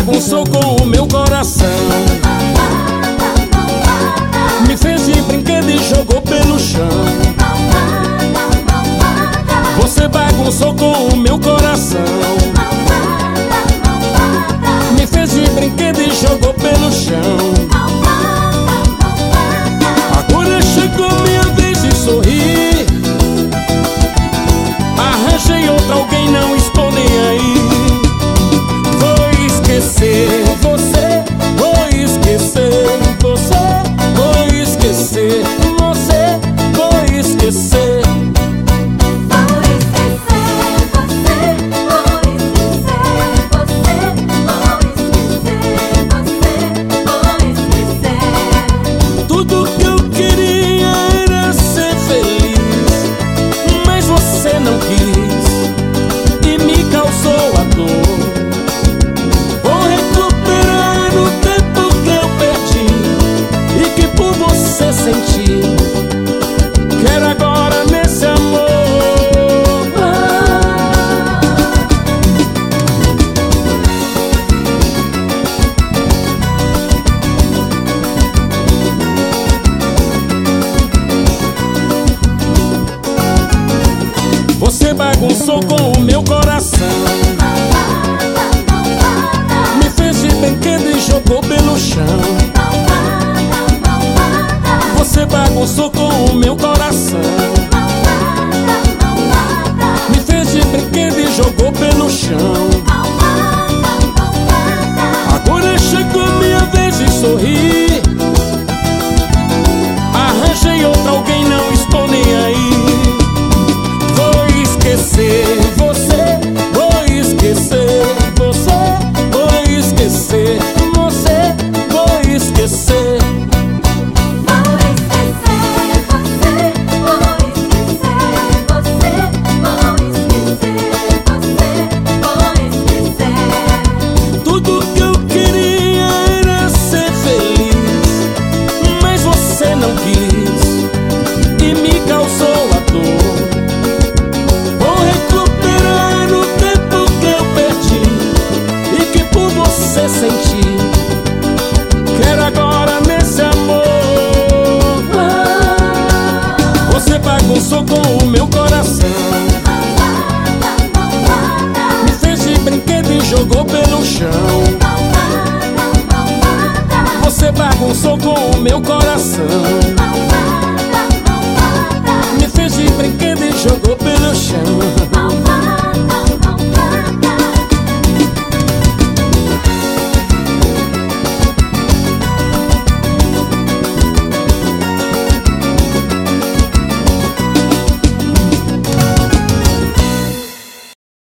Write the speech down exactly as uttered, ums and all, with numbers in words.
bagunçou com o meu coração. Me fez de brinquedo e jogou pelo chão. Você bagunçou com o meu coração. Me fez de brinquedo e jogou pelo chão. Agora chegou minha vez de sorrir. Arranjei outra, alguém, não estou nem aí. Vou esquecer você, vou esquecer você, vou esquecer você, vou esquecer. Quero agora nesse amor. Você bagunçou com o meu coração. Me fez de brinquedo e jogou pelo chão. Você bagunçou com o meu coração. Me fez de brinquedo e jogou pelo chão. Agora chegou minha vez de sorrir. Arranjei outra, alguém, não estou nem aí. Vou esquecer você, vou esquecer você, vou esquecer você, vou esquecer. E me causou a dor. Vou recuperar o tempo que eu perdi e que por você senti. Quero agora nesse amor. Você bagunçou com o meu coração. Me fez de brinquedo e jogou pelo chão. Você bagunçou com o meu coração.